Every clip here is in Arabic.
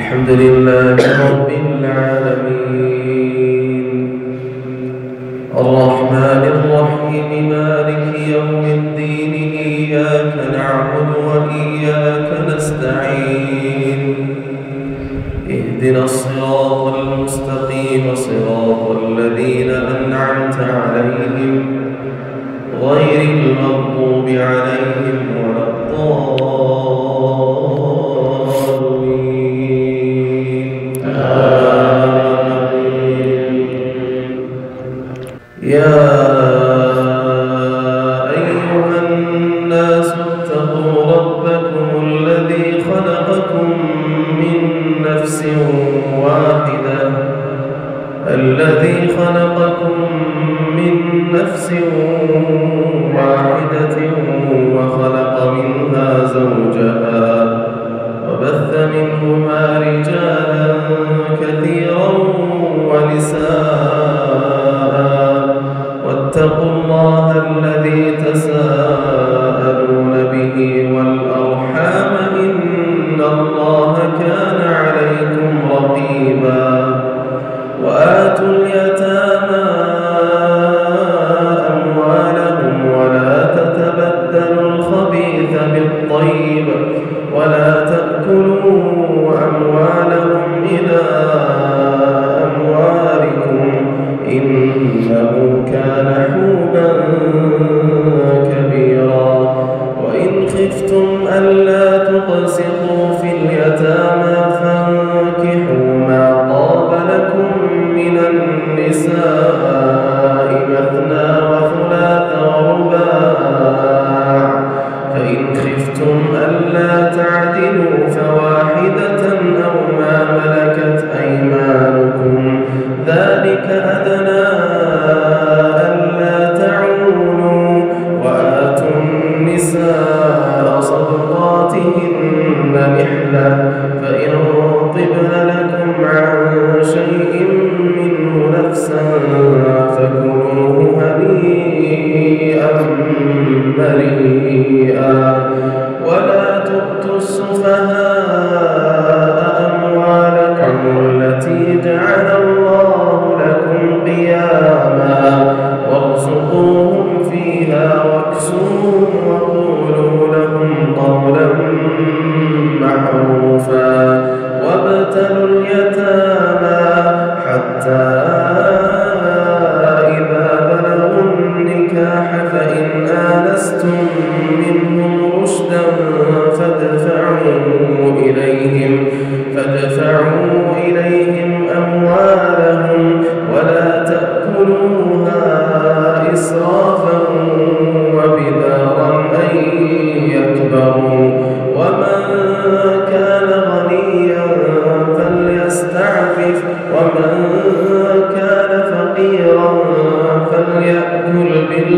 الحمد لله رب العالمين الرحمن الرحيم مالك يوم الدين إياك نعبد وإياك نستعين اهدنا الصراط المستقيم صراط الذين أنعمت عليهم غير المغضوب عليهم ولا الضالين آمين. يا أيها الناس اتقوا ربكم الذي خلقكم من نفس واحدة وخلق منها زوجها وبث منهما رجالا كثيرا ونساء واتقوا الله الذي تساءلون به والأرحام إن الله كان عليكم رقيبا وآتوا اليتامى أموالهم ولا تتبدلوا الخبيث بالطيب ولا تأكلوا أموالهم إلى أموالكم إنه كان حوبا كبيرا وإن خفتم ألا تقسطوا في اليتامى فانكحوا ما طاب لكم من النساء مثنى وثلاث ورباع فإن خفتم ألا تعدلوا فواحدة أو ما ملكت أيمانكم ذلك أدنى ألا تعولوا وآتوا النساء صدقاتهن نحلة فإن طبن لكم عن شيء منه نفسا فكلوه هنيئا مريئا ولا تؤتوا السفهاء أموالكم التي جعل الله لكم قياما وارزقوهم فيها واكسوهم وقولوا لهم قولا معروفا وابتلوا اليتامى حتى إذا بلغوا النكاح فإن آنستم منهم رشدا فادفعوا إليهم أموالهم ولا تأكلوها إسرافا وبدارا أن يكبروا ومن كان غنيا فليستعفف ومن كان فقيرا فليأكل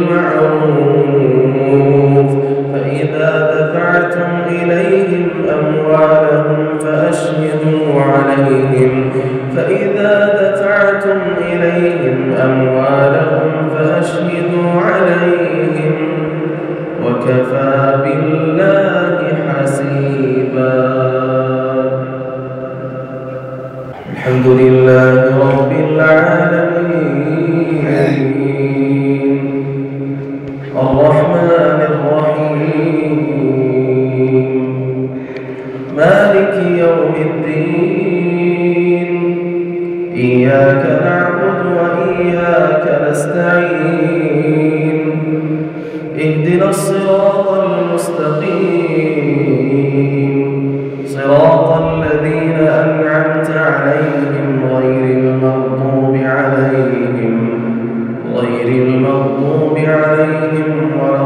بالمعروف فإذا دفعتم إليهم أموالهم فأشهدوا عليهم وكفى بالله حسيبا. الحمد لله رب العالمين الرحمن الرحيم مالك يوم الدين إياك نعبد وإياك نستعين اهدنا الصراط المستقيم صراط الذين أنعمت عليهم غير المغضوب عليهم ولا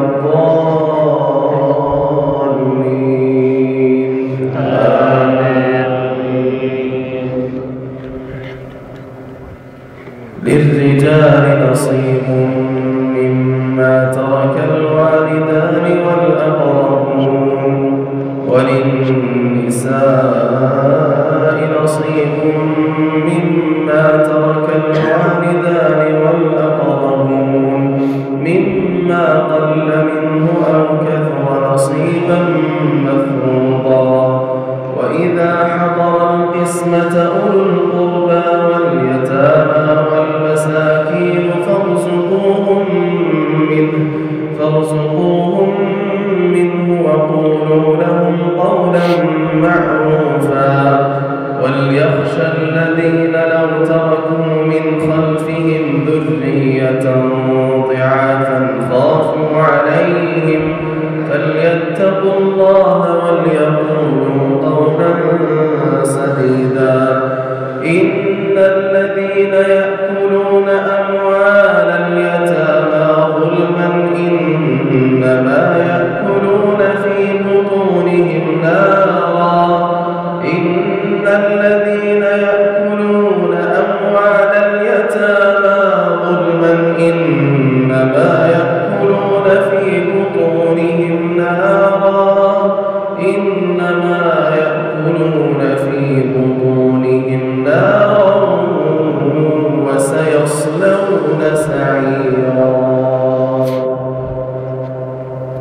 الضالين آمين. للرجال نصيب مما ترك الوالدان والأقربون وللنساء نصيب مما ترك الوالدان والأقربون مما قل منه أو كثر نصيبا مفروضا. وإذا حضر القسمة القسمة أولو القربى واليتامى والمساكين فارزقوهم منه وقولوا لهم قولا معروفا وليخشى الذين لو تركوا من خلفهم ذرية ضعافا خافوا عليهم فليتقوا الله وليقولوا قولا سديدا. إن الذين يأكلون أموال اليتامى ظلما إنما يأكلون في بطونهم نارا. إن الذين يأكلون أموال اليتامى ظلما إنما يأكلون في بطونهم نارا. إنما يأكلون في بطونهم نارا وسيصلون سعيرا.